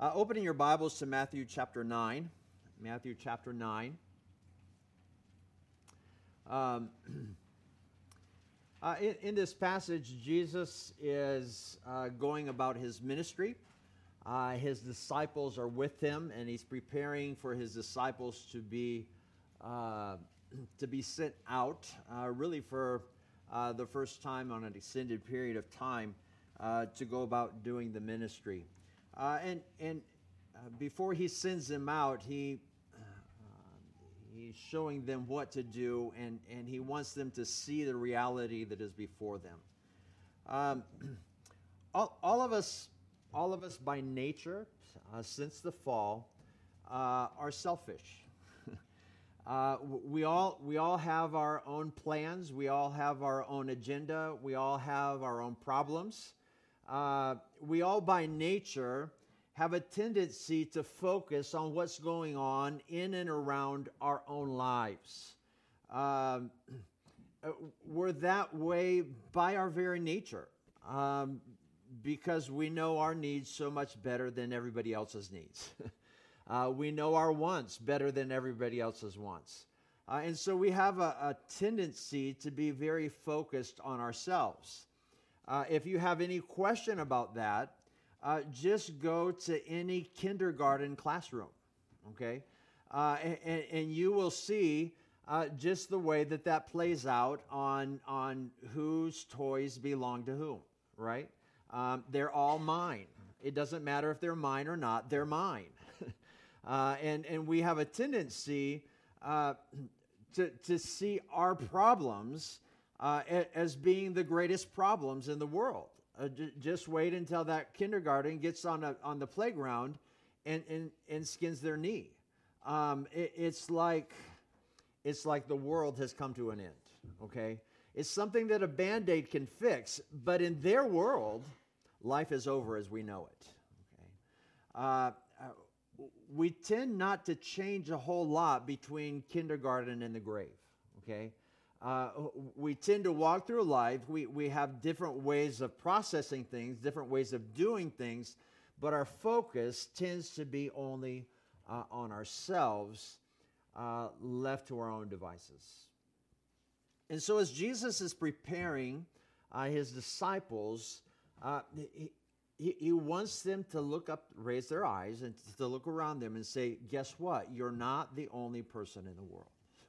Opening your Bibles to Matthew chapter 9. Matthew chapter 9. In this passage, Jesus is going about his ministry. His disciples are with him, and he's preparing for his disciples to be sent out, really for the first time on an extended period of time to go about doing the ministry. And before he sends them out, he's showing them what to do, and he wants them to see the reality that is before them. All of us by nature, since the fall, are selfish. We all have our own plans. We all have our own agenda. We all have our own problems. We all by nature have a tendency to focus on what's going on in and around our own lives. We're that way by our very nature, because we know our needs so much better than everybody else's needs. We know our wants better than everybody else's wants. And so we have a tendency to be very focused on ourselves. If you have any question about that, just go to any kindergarten classroom, okay? And you will see just the way that plays out on whose toys belong to whom, right? They're all mine. It doesn't matter if they're mine or not, they're mine. And we have a tendency to see our problems as being the greatest problems in the world. Just wait until that kindergarten gets on the playground and skins their knee. It's like the world has come to an end. Okay, it's something that a Band-Aid can fix, but in their world, life is over as we know it. Okay, we tend not to change a whole lot between kindergarten and the grave. Okay. We tend to walk through life. We have different ways of processing things, different ways of doing things, but our focus tends to be only on ourselves, left to our own devices. And so as Jesus is preparing his disciples, he wants them to look up, raise their eyes, and to look around them and say, guess what? You're not the only person in the world.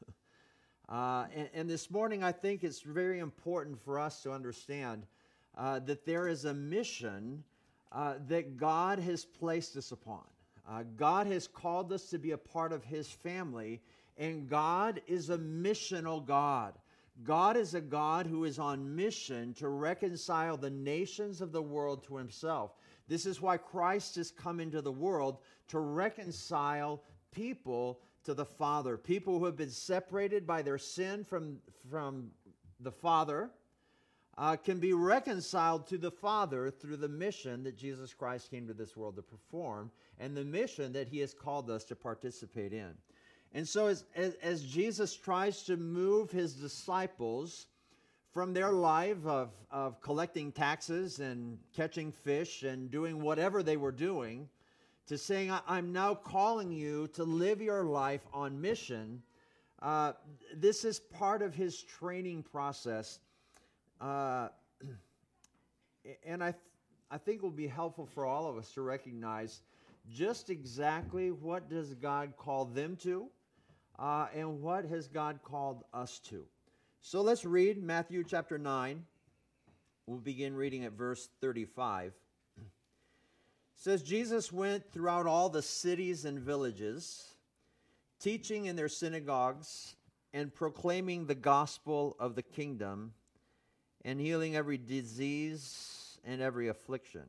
And this morning, I think it's very important for us to understand that there is a mission that God has placed us upon. God has called us to be a part of His family, and God is a missional God. God is a God who is on mission to reconcile the nations of the world to Himself. This is why Christ has come into the world, to reconcile people to the Father. People who have been separated by their sin from the Father can be reconciled to the Father through the mission that Jesus Christ came to this world to perform, and the mission that He has called us to participate in. And so as Jesus tries to move His disciples from their life of collecting taxes and catching fish and doing whatever they were doing, to saying, I'm now calling you to live your life on mission, this is part of His training process. And I think it will be helpful for all of us to recognize just exactly what does God call them to, and what has God called us to. So let's read Matthew chapter 9. We'll begin reading at verse 35. It says, Jesus went throughout all the cities and villages, teaching in their synagogues and proclaiming the gospel of the kingdom and healing every disease and every affliction.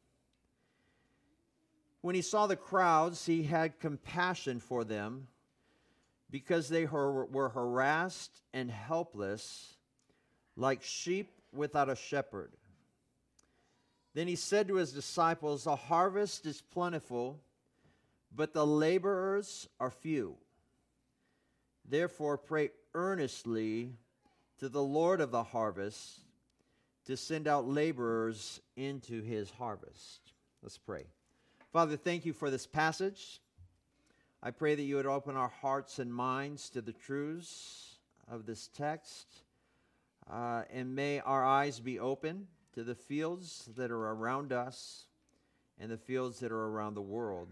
When He saw the crowds, He had compassion for them because they were harassed and helpless like sheep without a shepherd. Then He said to His disciples, the harvest is plentiful, but the laborers are few. Therefore, pray earnestly to the Lord of the harvest to send out laborers into His harvest. Let's pray. Father, thank you for this passage. I pray that you would open our hearts and minds to the truths of this text, and may our eyes be open to the fields that are around us and the fields that are around the world,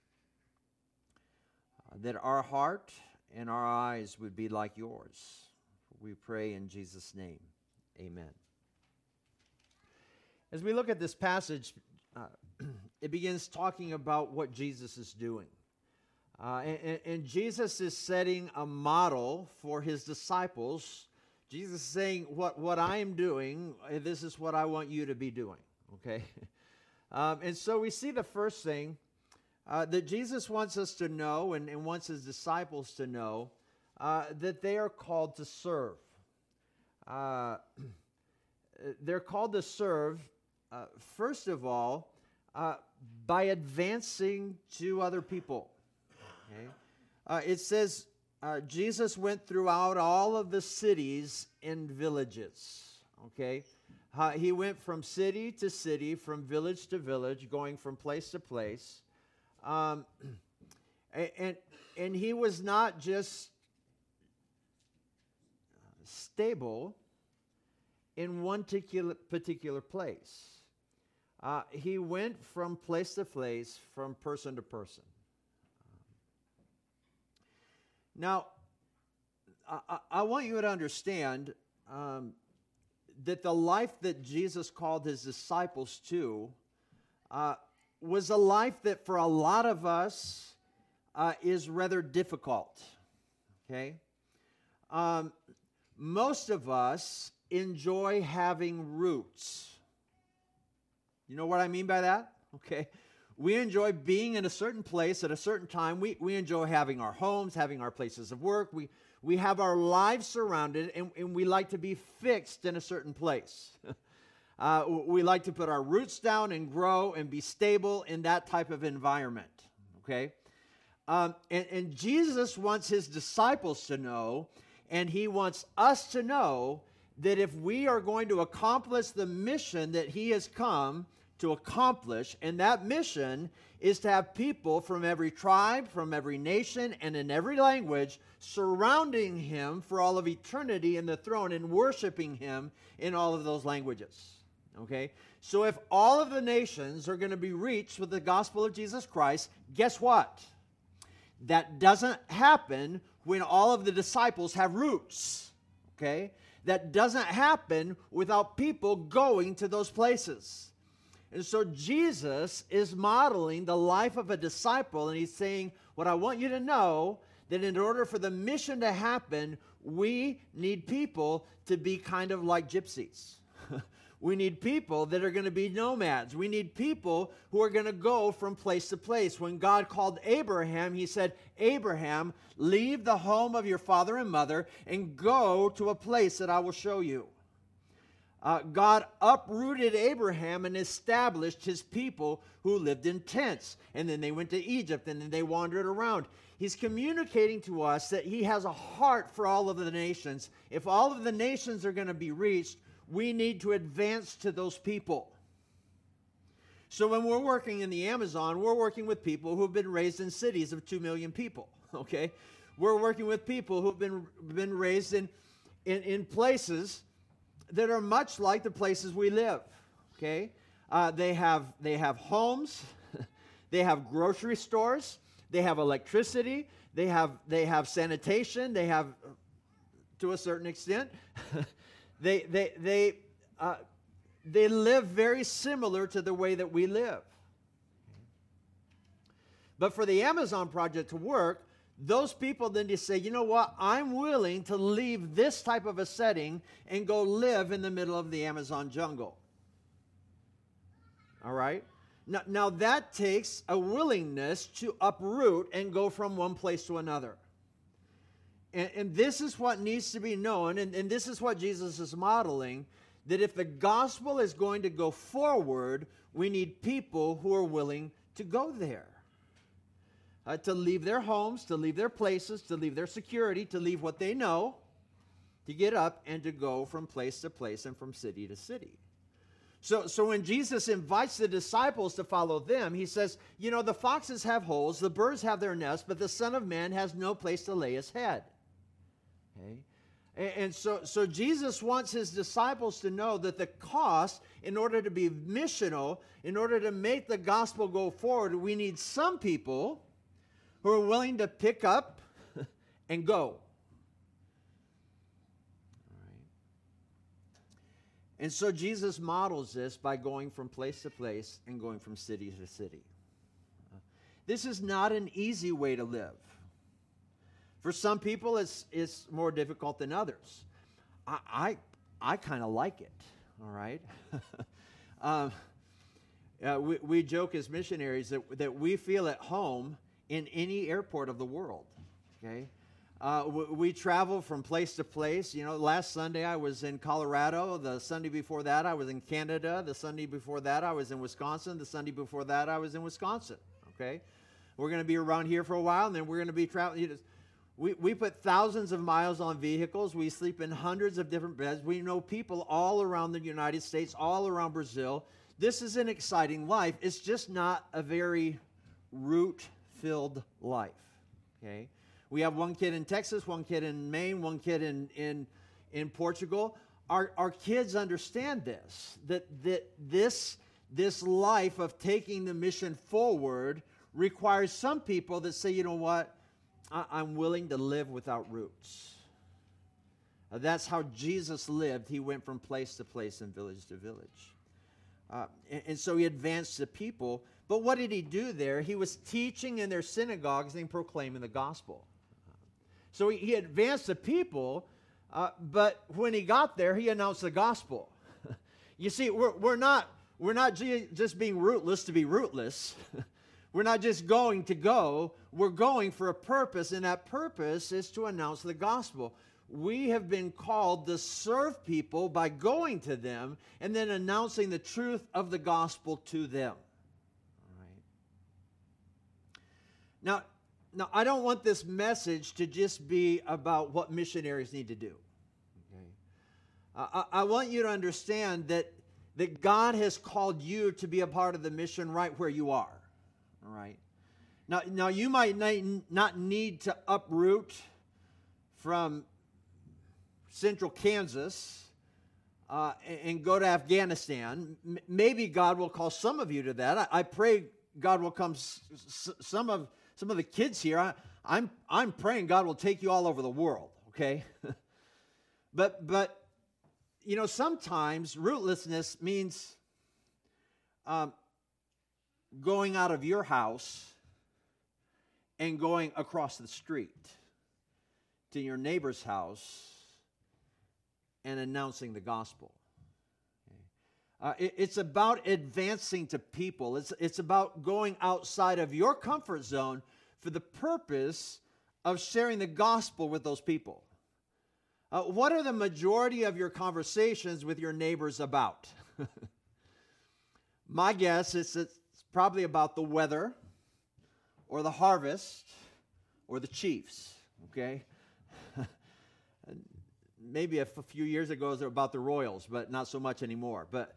that our heart and our eyes would be like yours. We pray in Jesus' name. Amen. As we look at this passage, it begins talking about what Jesus is doing. And Jesus is setting a model for his disciples. Jesus is saying, what I am doing, this is what I want you to be doing. Okay? And so we see the first thing that Jesus wants us to know and wants his disciples to know, that they are called to serve. They're called to serve, first of all, by advancing to other people. Okay? It says Jesus went throughout all of the cities and villages. Okay? He went from city to city, from village to village, going from place to place. And he was not just stable in one particular place. He went from place to place, from person to person. Now, I want you to understand that the life that Jesus called his disciples to was a life that for a lot of us is rather difficult. Okay? Most of us enjoy having roots. You know what I mean by that? Okay. We enjoy being in a certain place at a certain time. We enjoy having our homes, having our places of work. We have our lives surrounded, and we like to be fixed in a certain place. We like to put our roots down and grow and be stable in that type of environment. Okay? And Jesus wants his disciples to know, and he wants us to know, that if we are going to accomplish the mission that he has come to accomplish, and that mission is to have people from every tribe, from every nation, and in every language surrounding him for all of eternity in the throne and worshiping him in all of those languages. Okay? So if all of the nations are going to be reached with the gospel of Jesus Christ, guess what? That doesn't happen when all of the disciples have roots. Okay? That doesn't happen without people going to those places. And so Jesus is modeling the life of a disciple, and he's saying, what I want you to know, that in order for the mission to happen, we need people to be kind of like gypsies. We need people that are going to be nomads. We need people who are going to go from place to place. When God called Abraham, he said, Abraham, leave the home of your father and mother and go to a place that I will show you. God uprooted Abraham and established his people who lived in tents. And then they went to Egypt, and then they wandered around. He's communicating to us that he has a heart for all of the nations. If all of the nations are going to be reached, we need to advance to those people. So when we're working in the Amazon, we're working with people who've been raised in cities of 2 million people, okay? We're working with people who've been raised in places that are much like the places we live, okay? They have homes, they have grocery stores, they have electricity, they have sanitation, they have, to a certain extent, They live very similar to the way that we live. But for the Amazon project to work, those people then just say, you know what, I'm willing to leave this type of a setting and go live in the middle of the Amazon jungle. All right? Now that takes a willingness to uproot and go from one place to another. And this is what needs to be known, and this is what Jesus is modeling, that if the gospel is going to go forward, we need people who are willing to go there. To leave their homes, to leave their places, to leave their security, to leave what they know, to get up and to go from place to place and from city to city. So when Jesus invites the disciples to follow them, he says, you know, the foxes have holes, the birds have their nests, but the Son of Man has no place to lay his head. Okay? And so Jesus wants his disciples to know that the cost, in order to be missional, in order to make the gospel go forward, we need some people who are willing to pick up and go. And so Jesus models this by going from place to place and going from city to city. This is not an easy way to live. For some people, it's more difficult than others. I kind of like it, all right? We joke as missionaries that we feel at home in any airport of the world, okay? We travel from place to place. You know, last Sunday I was in Colorado. The Sunday before that I was in Canada. The Sunday before that I was in Wisconsin. The Sunday before that I was in Wisconsin. Okay? We're going to be around here for a while, and then we're going to be traveling. We put thousands of miles on vehicles. We sleep in hundreds of different beds. We know people all around the United States, all around Brazil. This is an exciting life. It's just not a very root-filled life. Okay? We have one kid in Texas, one kid in Maine, one kid in Portugal. Our kids understand this, that this life of taking the mission forward requires some people that say, you know what, I'm willing to live without roots. That's how Jesus lived. He went from place to place and village to village. And so he advanced the people. But what did he do there? He was teaching in their synagogues and proclaiming the gospel. So he advanced the people, but when he got there, he announced the gospel. You see, we're not just being rootless to be rootless. We're not just going to go. We're going for a purpose, and that purpose is to announce the gospel. We have been called to serve people by going to them and then announcing the truth of the gospel to them. All right. Now, I don't want this message to just be about what missionaries need to do. Okay? I want you to understand that God has called you to be a part of the mission right where you are. All right? Now you might not need to uproot from central Kansas and go to Afghanistan. Maybe God will call some of you to that. I pray God will come some of the kids here, I'm praying God will take you all over the world, okay? but you know, sometimes rootlessness means going out of your house and going across the street to your neighbor's house and announcing the gospel. It's about advancing to people. It's about going outside of your comfort zone for the purpose of sharing the gospel with those people. What are the majority of your conversations with your neighbors about? My guess is it's probably about the weather or the harvest or the Chiefs, okay? Maybe a few years ago it was about the Royals, but not so much anymore. But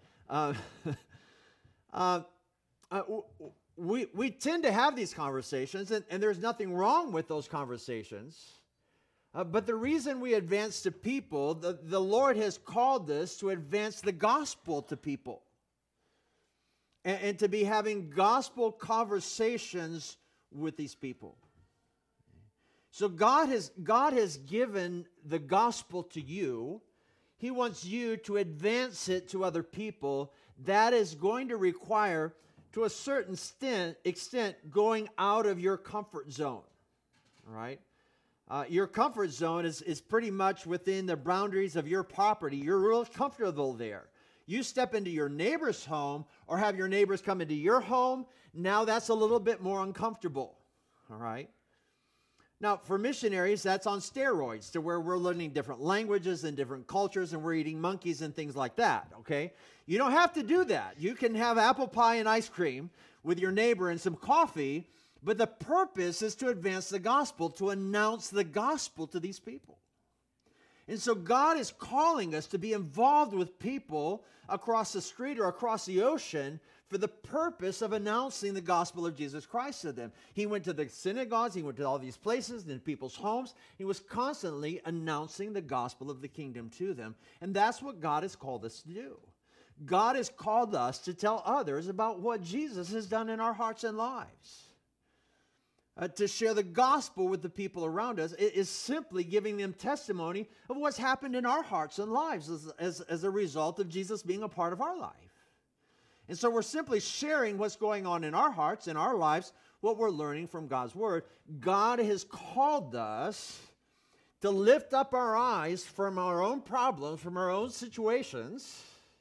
we tend to have these conversations, and there's nothing wrong with those conversations. But the reason we advance to people, the Lord has called us to advance the gospel to people. And to be having gospel conversations with these people. So God has given the gospel to you. He wants you to advance it to other people. That is going to require, to a certain extent, going out of your comfort zone. All right? Your comfort zone is pretty much within the boundaries of your property. You're real comfortable there. You step into your neighbor's home or have your neighbors come into your home, now that's a little bit more uncomfortable. All right? Now, for missionaries, that's on steroids, to where we're learning different languages and different cultures, and we're eating monkeys and things like that, okay? You don't have to do that. You can have apple pie and ice cream with your neighbor and some coffee, but the purpose is to advance the gospel, to announce the gospel to these people. And so God is calling us to be involved with people across the street or across the ocean for the purpose of announcing the gospel of Jesus Christ to them. He went to the synagogues, he went to all these places, in people's homes. He was constantly announcing the gospel of the kingdom to them. And that's what God has called us to do. God has called us to tell others about what Jesus has done in our hearts and lives. To share the gospel with the people around us is simply giving them testimony of what's happened in our hearts and lives as a result of Jesus being a part of our life. And so we're simply sharing what's going on in our hearts, in our lives, what we're learning from God's word. God has called us to lift up our eyes from our own problems, from our own situations.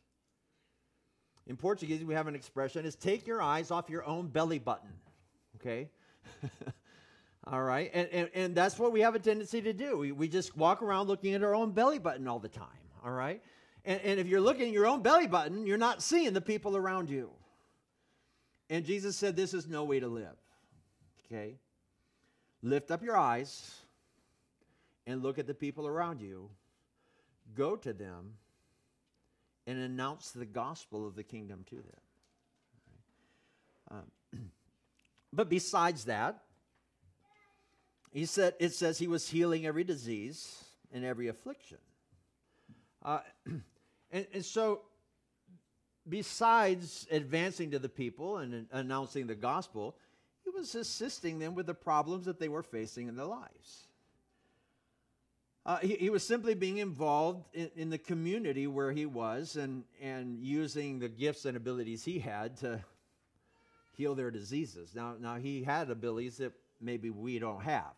In Portuguese, we have an expression, is take your eyes off your own belly button, okay? All right, and that's what we have a tendency to do. We just walk around looking at our own belly button all the time, all right? And if you're looking at your own belly button, you're not seeing the people around you. And Jesus said this is no way to live, okay? Lift up your eyes and look at the people around you. Go to them and announce the gospel of the kingdom to them. But besides that, it says he was healing every disease and every affliction. And so, besides advancing to the people and announcing the gospel, he was assisting them with the problems that they were facing in their lives. He was simply being involved in the community where he was and using the gifts and abilities he had to heal their diseases. Now he had abilities that maybe we don't have.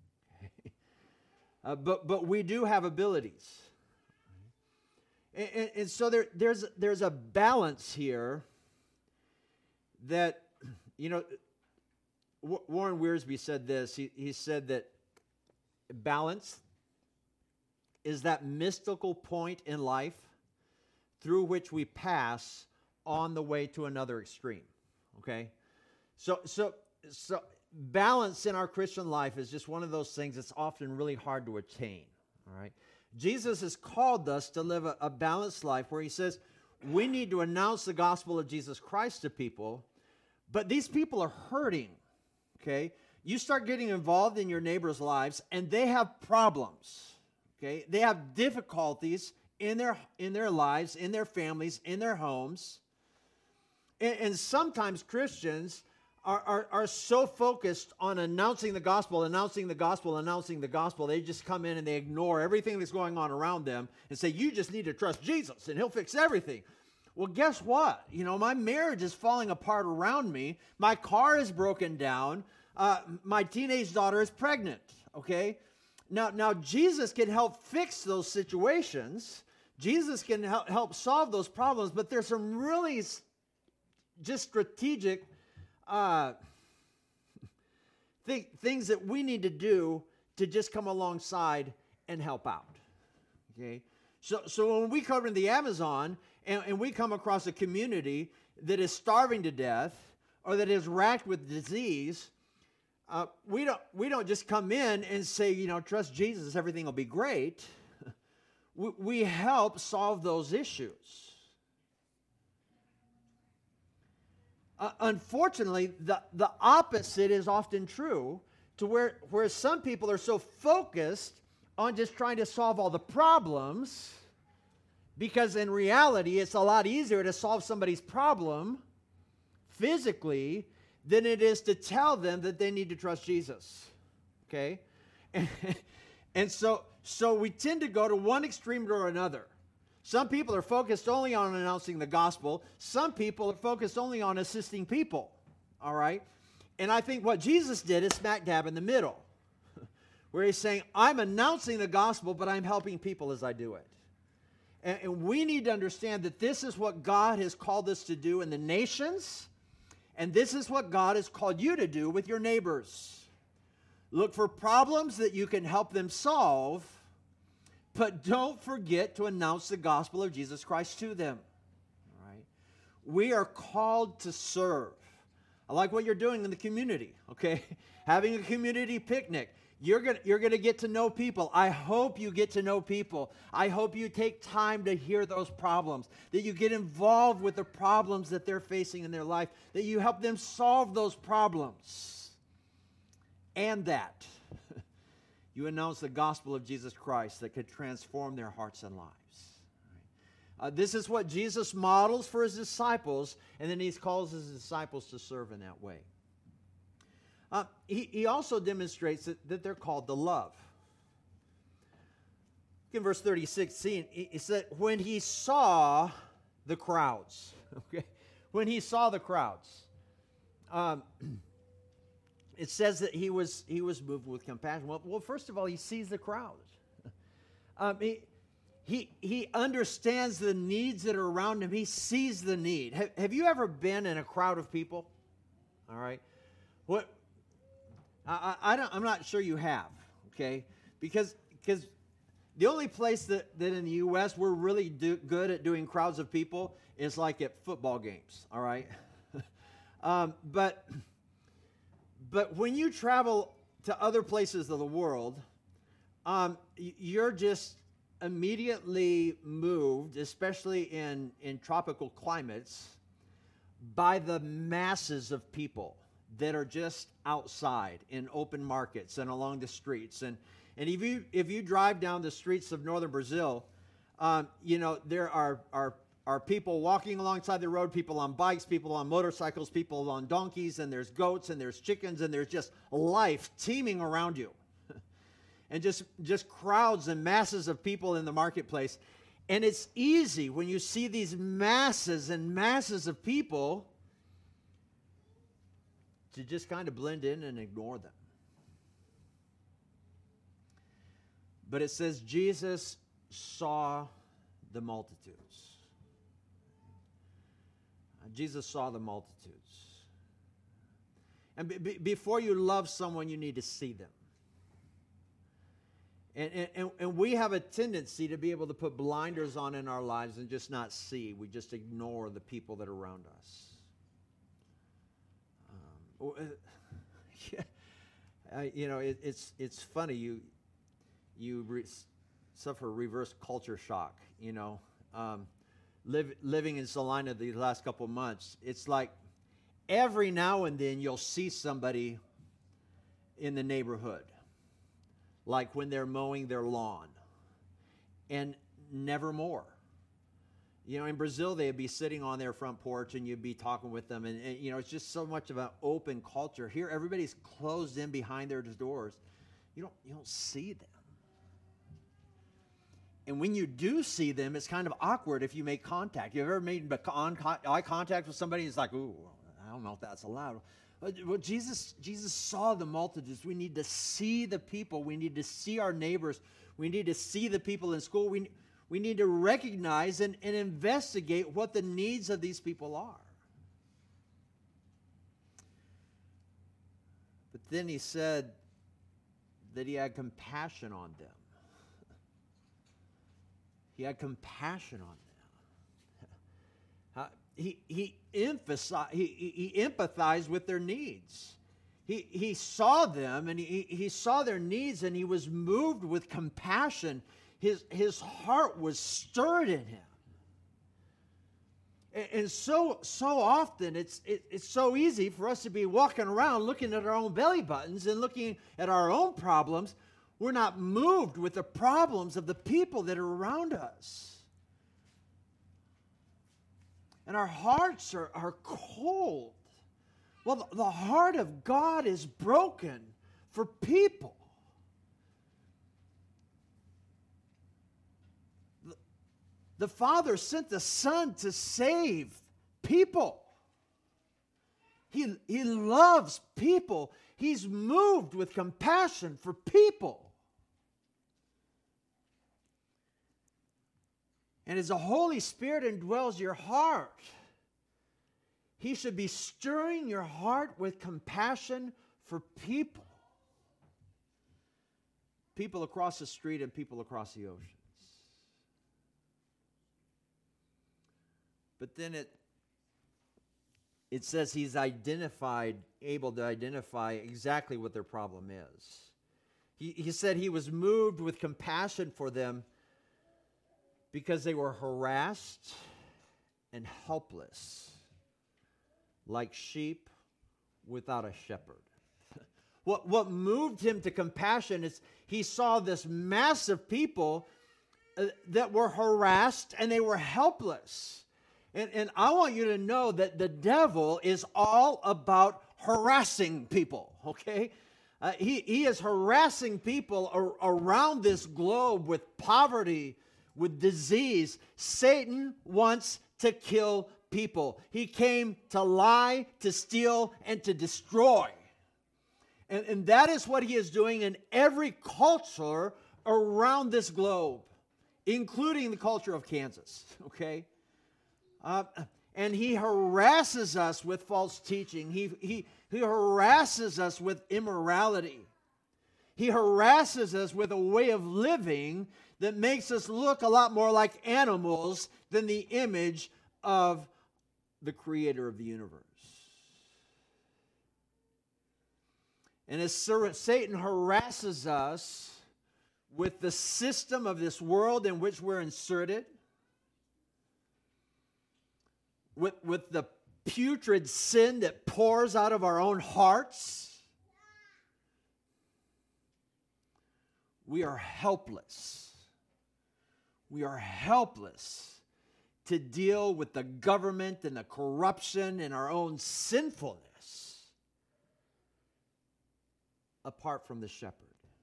But we do have abilities. And so there's a balance here that, Warren Wiersbe said this. He said that balance is that mystical point in life through which we pass on the way to another extreme. Okay? So balance in our Christian life is just one of those things that's often really hard to attain. All right? Jesus has called us to live a balanced life where he says we need to announce the gospel of Jesus Christ to people, but these people are hurting, okay? You start getting involved in your neighbors' lives, and they have problems, okay? They have difficulties in their lives, in their families, in their homes, and sometimes Christians are so focused on announcing the gospel, they just come in and they ignore everything that's going on around them and say, you just need to trust Jesus and he'll fix everything. Well, guess what? My marriage is falling apart around me. My car is broken down. My teenage daughter is pregnant, okay? Now Jesus can help fix those situations. Jesus can help solve those problems, but there's some really just strategic things that we need to do to just come alongside and help out. Okay, so when we cover in the Amazon and we come across a community that is starving to death or that is racked with disease, we don't just come in and say, trust Jesus, everything will be great. We help solve those issues. Unfortunately, the opposite is often true, to where some people are so focused on just trying to solve all the problems, because in reality, it's a lot easier to solve somebody's problem physically than it is to tell them that they need to trust Jesus. Okay? And so we tend to go to one extreme or another. Some people are focused only on announcing the gospel. Some people are focused only on assisting people, all right? And I think what Jesus did is smack dab in the middle, where he's saying, I'm announcing the gospel, but I'm helping people as I do it. And we need to understand that this is what God has called us to do in the nations, and this is what God has called you to do with your neighbors. Look for problems that you can help them solve, but don't forget to announce the gospel of Jesus Christ to them. All right? We are called to serve. I like what you're doing in the community, okay? Having a community picnic. You're gonna get to know people. I hope you get to know people. I hope you take time to hear those problems, that you get involved with the problems that they're facing in their life, that you help them solve those problems, and that you announce the gospel of Jesus Christ that could transform their hearts and lives. This is what Jesus models for his disciples, and then he calls his disciples to serve in that way. He also demonstrates that they're called to love. In verse 36, he said, when he saw the crowds, okay? When he saw the crowds, it says that he was moved with compassion. Well, first of all, he sees the crowds. He understands the needs that are around him. He sees the need. Have you ever been in a crowd of people? All right. I'm not sure you have, okay? Because the only place that in the U.S. we're really good at doing crowds of people is like at football games, all right? But when you travel to other places of the world, you're just immediately moved, especially in tropical climates, by the masses of people that are just outside in open markets and along the streets. And if you drive down the streets of northern Brazil, there are people walking alongside the road, people on bikes, people on motorcycles, people on donkeys, and there's goats and there's chickens, and there's just life teeming around you. And just crowds and masses of people in the marketplace. And it's easy when you see these masses and masses of people to just kind of blend in and ignore them. But it says Jesus saw the multitudes. Jesus saw the multitudes. And before you love someone, you need to see them. And we have a tendency to be able to put blinders on in our lives and just not see. We just ignore the people that are around us. It's funny. You suffer reverse culture shock. Living in Salina these last couple of months, it's like every now and then you'll see somebody in the neighborhood, like when they're mowing their lawn, and never more. In Brazil, they'd be sitting on their front porch, and you'd be talking with them, and it's just so much of an open culture. Here, everybody's closed in behind their doors. You don't see them. And when you do see them, it's kind of awkward if you make contact. You ever made eye contact with somebody? It's like, ooh, I don't know if that's allowed. Well, Jesus saw the multitudes. We need to see the people. We need to see our neighbors. We need to see the people in school. We need to recognize and investigate what the needs of these people are. But then he said that he had compassion on them. He had compassion on them. He empathized with their needs. He saw them, and he saw their needs, and he was moved with compassion. His heart was stirred in him. And so often it's so easy for us to be walking around looking at our own belly buttons and looking at our own problems. We're not moved with the problems of the people that are around us. And our hearts are cold. Well, the heart of God is broken for people. The Father sent the Son to save people. He loves people. He's moved with compassion for people. And as the Holy Spirit indwells your heart, He should be stirring your heart with compassion for people. People across the street and people across the oceans. But then it says He's able to identify exactly what their problem is. He said he was moved with compassion for them because they were harassed and helpless, like sheep without a shepherd. What moved him to compassion is he saw this mass of people that were harassed and they were helpless. And I want you to know that the devil is all about harassing people, okay? He is harassing people around this globe with poverty, with disease. Satan wants to kill people. He came to lie, to steal, and to destroy. And that is what he is doing in every culture around this globe, including the culture of Kansas, okay? And he harasses us with false teaching. He harasses us with immorality. He harasses us with a way of living that makes us look a lot more like animals than the image of the creator of the universe. And as Satan harasses us with the system of this world in which we're inserted, with the putrid sin that pours out of our own hearts, we are helpless. We are helpless to deal with the government and the corruption and our own sinfulness apart from the shepherd.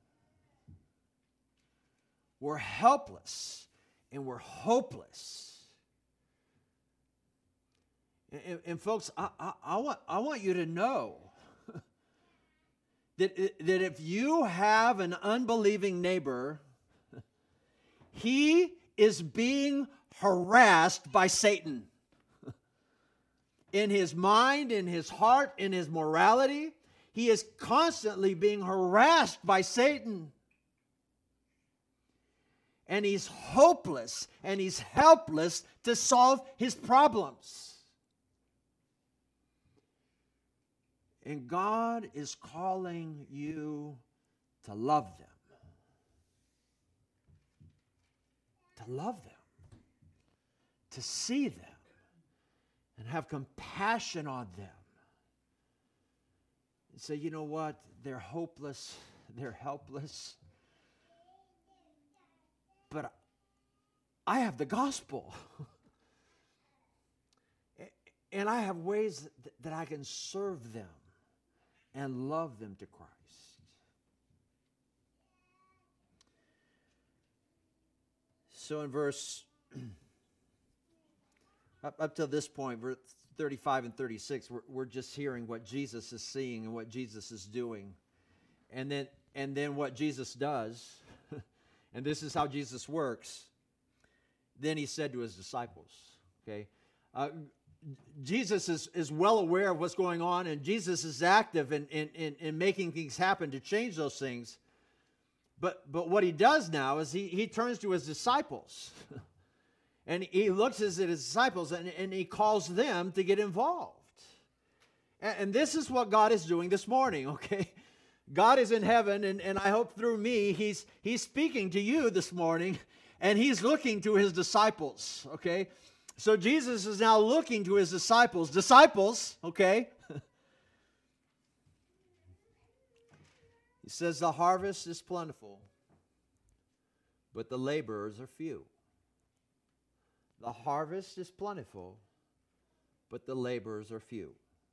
We're helpless and we're hopeless. And folks, I want you to know that if you have an unbelieving neighbor, he is being harassed by Satan. In his mind, in his heart, in his morality, he is constantly being harassed by Satan. And he's hopeless and he's helpless to solve his problems. And God is calling you to love them. To love them. To see them. And have compassion on them. And say, you know what? They're hopeless. They're helpless. But I have the gospel. And I have ways that I can serve them and love them to Christ. So in verse, up to this point, verse 35 and 36, we're just hearing what Jesus is seeing and what Jesus is doing. And then what Jesus does, and this is how Jesus works. Then he said to his disciples, okay, Jesus is well aware of what's going on, and Jesus is active in making things happen to change those things. But what he does now is he turns to his disciples, and he looks at his disciples, and he calls them to get involved. And this is what God is doing this morning, okay? God is in heaven, and I hope through me, he's speaking to you this morning, and he's looking to his disciples, okay? So Jesus is now looking to his disciples. Disciples, okay? He says, the harvest is plentiful, but the laborers are few. The harvest is plentiful, but the laborers are few.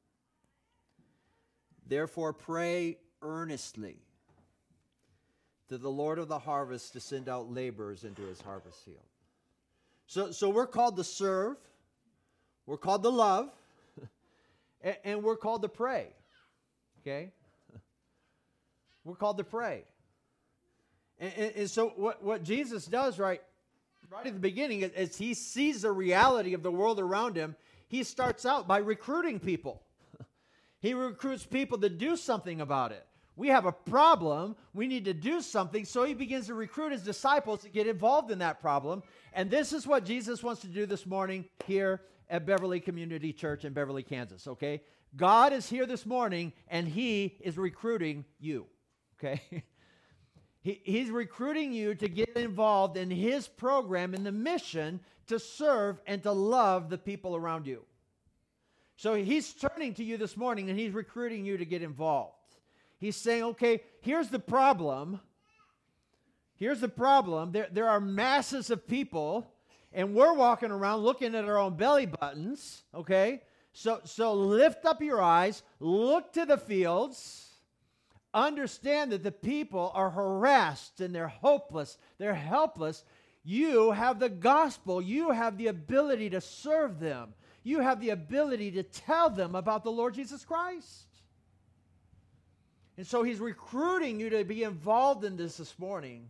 Therefore, pray earnestly to the Lord of the harvest to send out laborers into his harvest field. So we're called to serve, we're called to love, and we're called to pray. Okay? We're called to pray. And so what Jesus does right at the beginning is he sees the reality of the world around him. He starts out by recruiting people. He recruits people to do something about it. We have a problem. We need to do something. So he begins to recruit his disciples to get involved in that problem. And this is what Jesus wants to do this morning here at Beverly Community Church in Beverly, Kansas, okay? God is here this morning, and he is recruiting you, okay? He's recruiting you to get involved in His program, in the mission to serve and to love the people around you. So He's turning to you this morning and He's recruiting you to get involved. He's saying, okay, here's the problem. Here's the problem. There are masses of people, and we're walking around looking at our own belly buttons, okay? So lift up your eyes, look to the fields, understand that the people are harassed and they're hopeless, they're helpless. You have the gospel. You have the ability to serve them. You have the ability to tell them about the Lord Jesus Christ. And so He's recruiting you to be involved in this morning.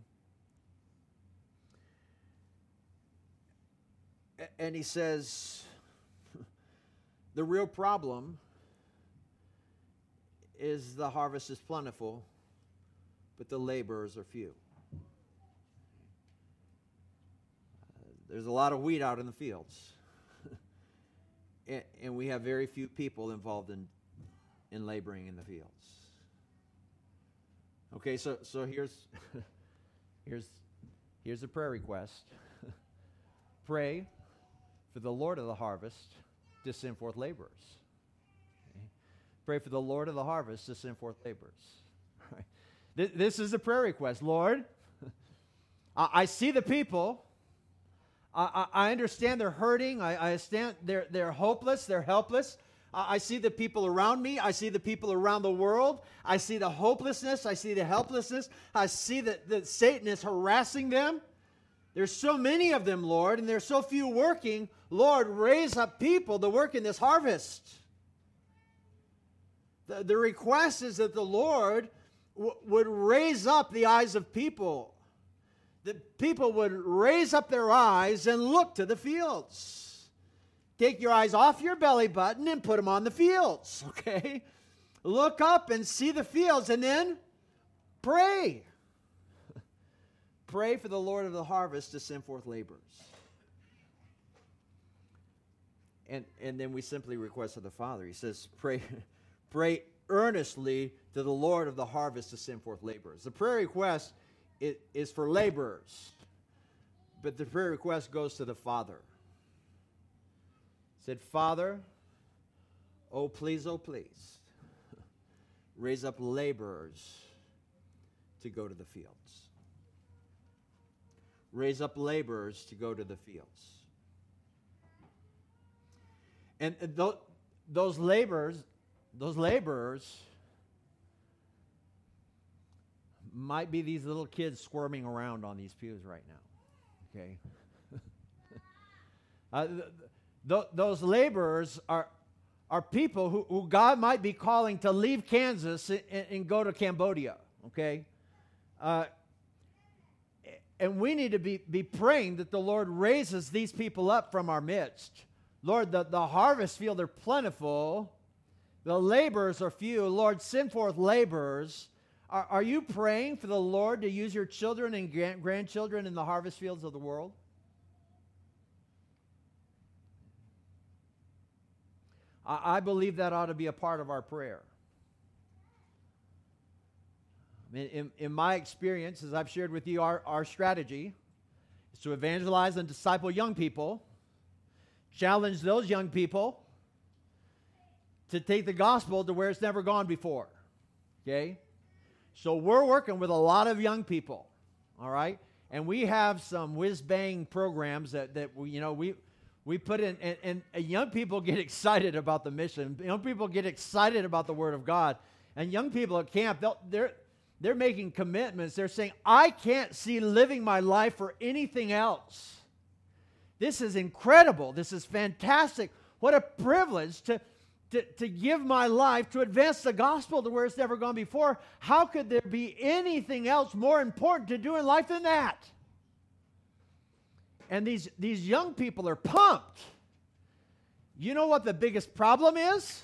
And He says, the real problem is the harvest is plentiful, but the laborers are few. There's a lot of wheat out in the fields. And we have very few people involved in laboring in the fields. Okay, so here's a prayer request. Pray for the Lord of the harvest to send forth laborers. Okay? Pray for the Lord of the harvest to send forth laborers. Right. This is a prayer request. Lord, I see the people. I understand they're hurting. I understand they're hopeless. They're helpless. I see the people around me. I see the people around the world. I see the hopelessness. I see the helplessness. I see that Satan is harassing them. There's so many of them, Lord, and there's so few working. Lord, raise up people to work in this harvest. The request is that the Lord would raise up the eyes of people. That people would raise up their eyes and look to the fields. Take your eyes off your belly button and put them on the fields, okay? Look up and see the fields and then pray. Pray for the Lord of the harvest to send forth laborers. And then we simply request of the Father. He says, pray earnestly to the Lord of the harvest to send forth laborers. The prayer request is for laborers, but the prayer request goes to the Father. He said, Father, oh please, raise up laborers to go to the fields. Raise up laborers to go to the fields. And those laborers might be these little kids squirming around on these pews right now. Okay? Those laborers are people who God might be calling to leave Kansas and go to Cambodia. Okay? And we need to be praying that the Lord raises these people up from our midst. Lord, the harvest field are plentiful. The laborers are few. Lord, send forth laborers. Are you praying for the Lord to use your children and grandchildren in the harvest fields of the world? I believe that ought to be a part of our prayer. In my experience, as I've shared with you, our strategy is to evangelize and disciple young people, challenge those young people to take the gospel to where it's never gone before. Okay? So we're working with a lot of young people, all right? And we have some whiz-bang programs that we put in, and young people get excited about the mission. Young people get excited about the Word of God. And young people at camp, they're making commitments. They're saying, I can't see living my life for anything else. This is incredible. This is fantastic. What a privilege to give my life to advance the gospel to where it's never gone before. How could there be anything else more important to do in life than that? And these young people are pumped. You know what the biggest problem is?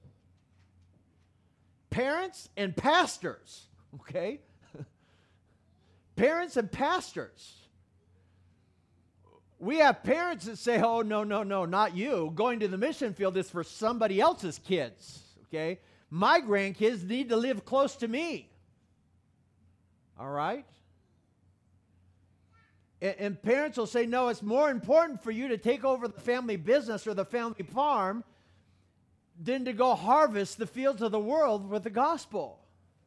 Parents and pastors. Okay? Parents and pastors. We have parents that say, oh, no, not you. Going to the mission field is for somebody else's kids. Okay? My grandkids need to live close to me. All right? And parents will say, no, it's more important for you to take over the family business or the family farm than to go harvest the fields of the world with the gospel.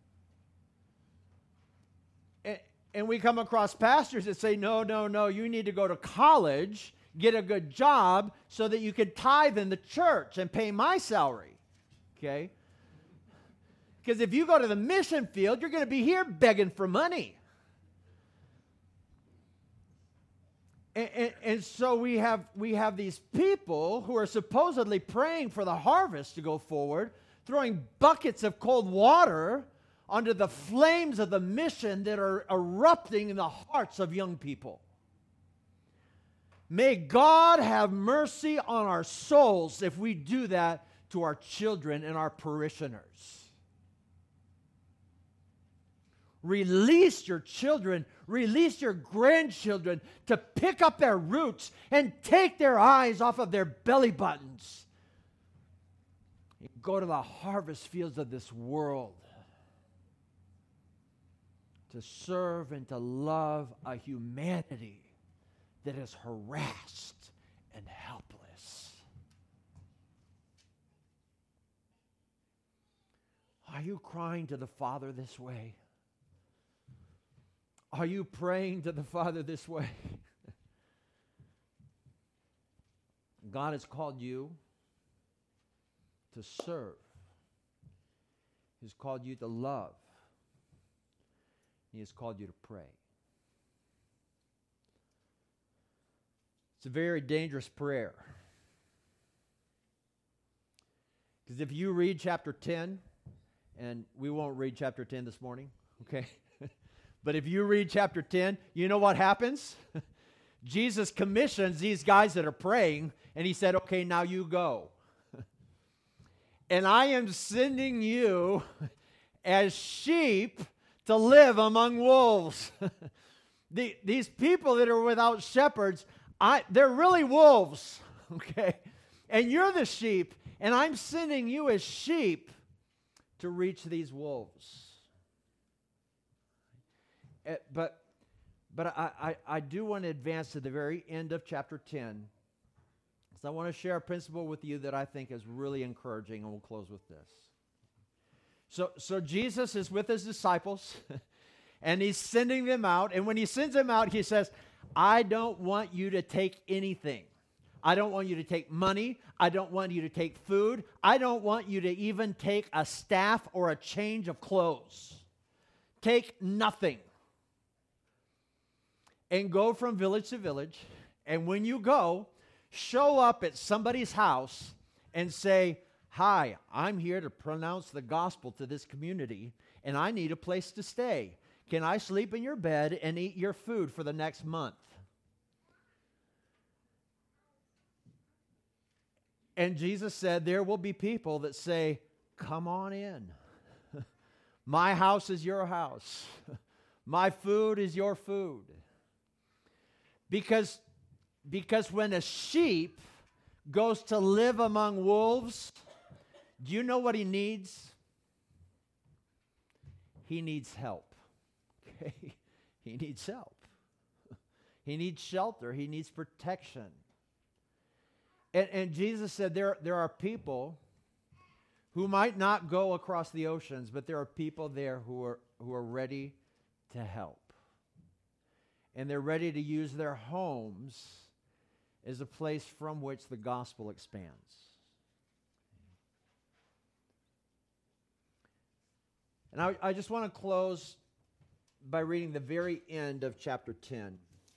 And we come across pastors that say, no, you need to go to college, get a good job so that you can tithe in the church and pay my salary. Okay? Because if you go to the mission field, you're going to be here begging for money. And so we have these people who are supposedly praying for the harvest to go forward, throwing buckets of cold water onto the flames of the mission that are erupting in the hearts of young people. May God have mercy on our souls if we do that to our children and our parishioners. Release your children, release your grandchildren to pick up their roots and take their eyes off of their belly buttons. Go to the harvest fields of this world to serve and to love a humanity that is harassed and helpless. Are you crying to the Father this way? Are you praying to the Father this way? God has called you to serve. He's called you to love. He has called you to pray. It's a very dangerous prayer. Because if you read chapter 10, and we won't read chapter 10 this morning, okay? But if you read chapter 10, you know what happens? Jesus commissions these guys that are praying, and he said, okay, now you go. And I am sending you as sheep to live among wolves. These people that are without shepherds, they're really wolves, okay? And you're the sheep, and I'm sending you as sheep to reach these wolves. But I do want to advance to the very end of chapter 10. So I want to share a principle with you that I think is really encouraging, and we'll close with this. So Jesus is with his disciples, and he's sending them out. And when he sends them out, he says, I don't want you to take anything. I don't want you to take money. I don't want you to take food. I don't want you to even take a staff or a change of clothes. Take nothing. And go from village to village. And when you go, show up at somebody's house and say, hi, I'm here to pronounce the gospel to this community, and I need a place to stay. Can I sleep in your bed and eat your food for the next month? And Jesus said, there will be people that say, come on in. My house is your house. My food is your food. Because when a sheep goes to live among wolves, do you know what he needs? He needs help. Okay? He needs help. He needs shelter. He needs protection. And Jesus said there are people who might not go across the oceans, but there are people there who are ready to help. And they're ready to use their homes as a place from which the gospel expands. And I just want to close by reading the very end of chapter 10.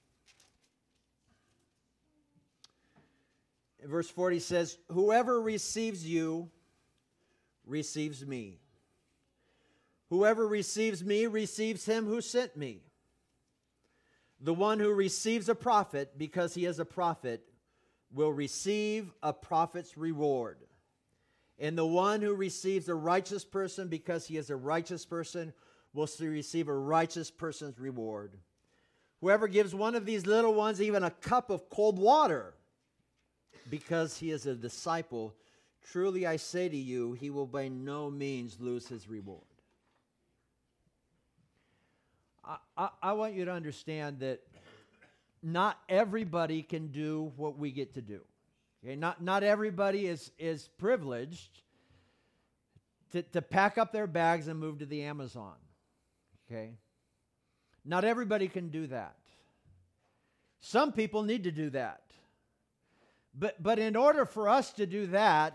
In verse 40 says, whoever receives you receives me. Whoever receives me receives him who sent me. The one who receives a prophet because he is a prophet will receive a prophet's reward. And the one who receives a righteous person because he is a righteous person will receive a righteous person's reward. Whoever gives one of these little ones even a cup of cold water because he is a disciple, truly I say to you, he will by no means lose his reward. I want you to understand that not everybody can do what we get to do. Okay? Not everybody is privileged to pack up their bags and move to the Amazon. Okay? Not everybody can do that. Some people need to do that. But in order for us to do that,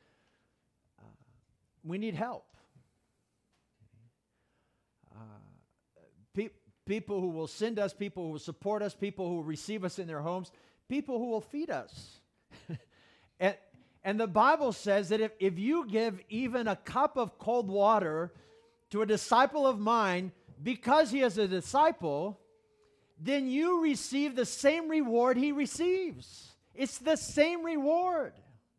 we need help. People who will send us, people who will support us, people who will receive us in their homes, people who will feed us. And the Bible says that if you give even a cup of cold water to a disciple of mine because he is a disciple, then you receive the same reward he receives. It's the same reward.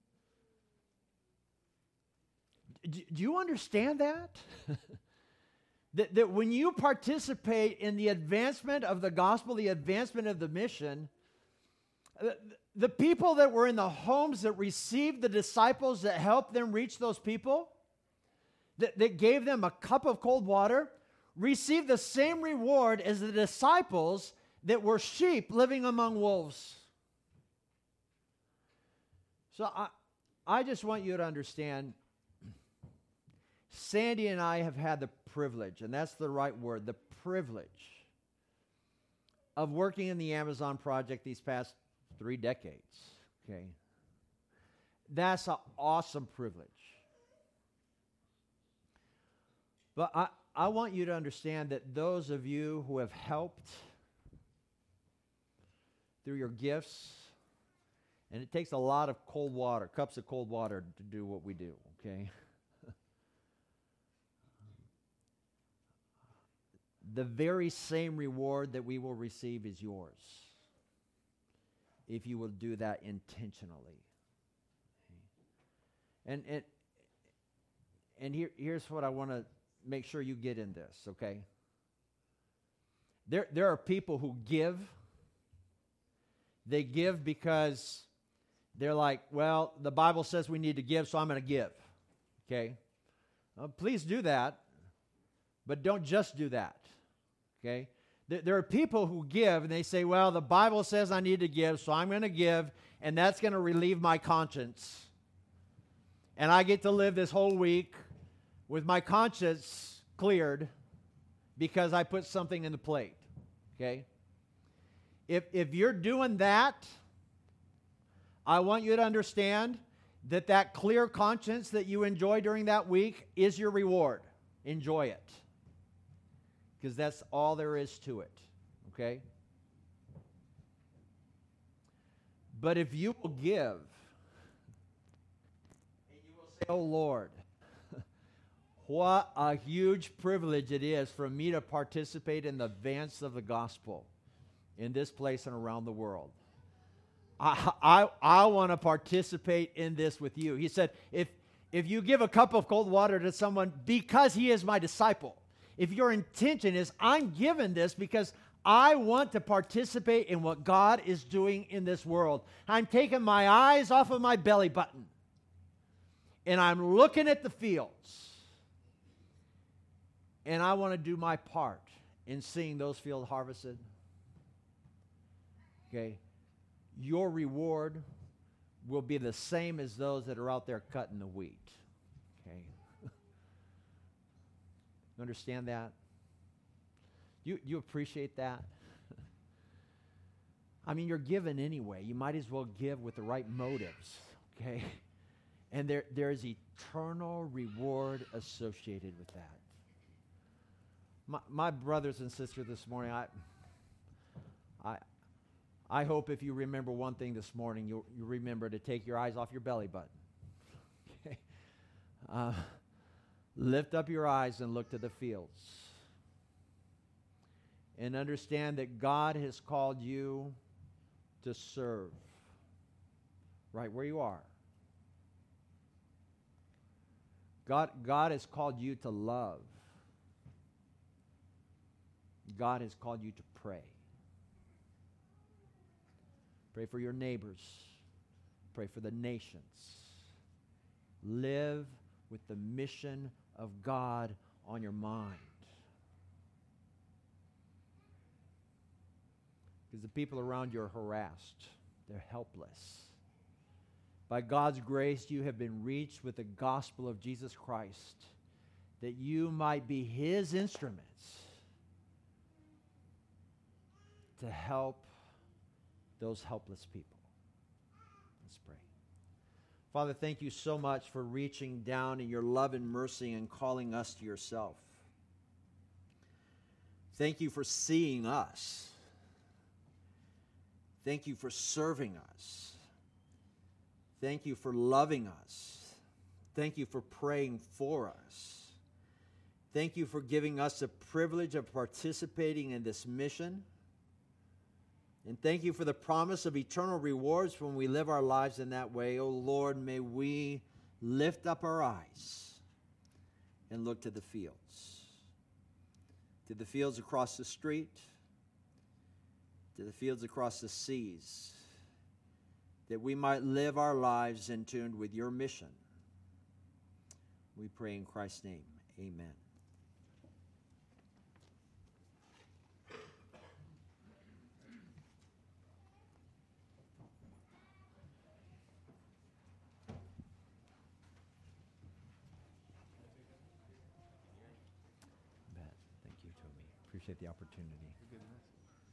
Do you understand that? That when you participate in the advancement of the gospel, the advancement of the mission, the people that were in the homes that received the disciples that helped them reach those people, that gave them a cup of cold water, received the same reward as the disciples that were sheep living among wolves. So I just want you to understand, Sandy and I have had the privilege, and that's the right word, the privilege of working in the Amazon Project these past 3 decades. Okay? That's an awesome privilege. But I want you to understand that those of you who have helped through your gifts, and it takes a lot of cold water, cups of cold water to do what we do, okay? The very same reward that we will receive is yours if you will do that intentionally. And here's what I want to make sure you get in this, okay? There are people who give. They give because they're like, well, the Bible says we need to give, so I'm going to give, okay? Please do that, but don't just do that. Okay? There are people who give, and they say, well, the Bible says I need to give, so I'm going to give, and that's going to relieve my conscience. And I get to live this whole week with my conscience cleared because I put something in the plate. Okay? If you're doing that, I want you to understand that clear conscience that you enjoy during that week is your reward. Enjoy it. Because that's all there is to it, okay? But if you will give, and you will say, oh Lord, what a huge privilege it is for me to participate in the advance of the gospel in this place and around the world. I want to participate in this with you. He said, if you give a cup of cold water to someone because he is my disciple, if your intention is, I'm giving this because I want to participate in what God is doing in this world. I'm taking my eyes off of my belly button, and I'm looking at the fields, and I want to do my part in seeing those fields harvested. Okay? Your reward will be the same as those that are out there cutting the wheat. Okay? You understand that? You appreciate that? I mean, you're given anyway. You might as well give with the right motives, okay? And there is eternal reward associated with that. My brothers and sisters this morning, I hope if you remember one thing this morning, you remember to take your eyes off your belly button. Okay? Lift up your eyes and look to the fields. And understand that God has called you to serve right where you are. God has called you to love. God has called you to pray. Pray for your neighbors. Pray for the nations. Live with the mission of God on your mind. because the people around you are harassed. They're helpless. By God's grace, you have been reached with the gospel of Jesus Christ, that you might be His instruments to help those helpless people. Let's pray. Father, thank you so much for reaching down in your love and mercy and calling us to yourself. Thank you for seeing us. Thank you for serving us. Thank you for loving us. Thank you for praying for us. Thank you for giving us the privilege of participating in this mission. And thank you for the promise of eternal rewards when we live our lives in that way. Oh Lord, may we lift up our eyes and look to the fields. To the fields across the street, to the fields across the seas, that we might live our lives in tune with your mission. We pray in Christ's name. Amen. Thank you, Toby. Appreciate the opportunity.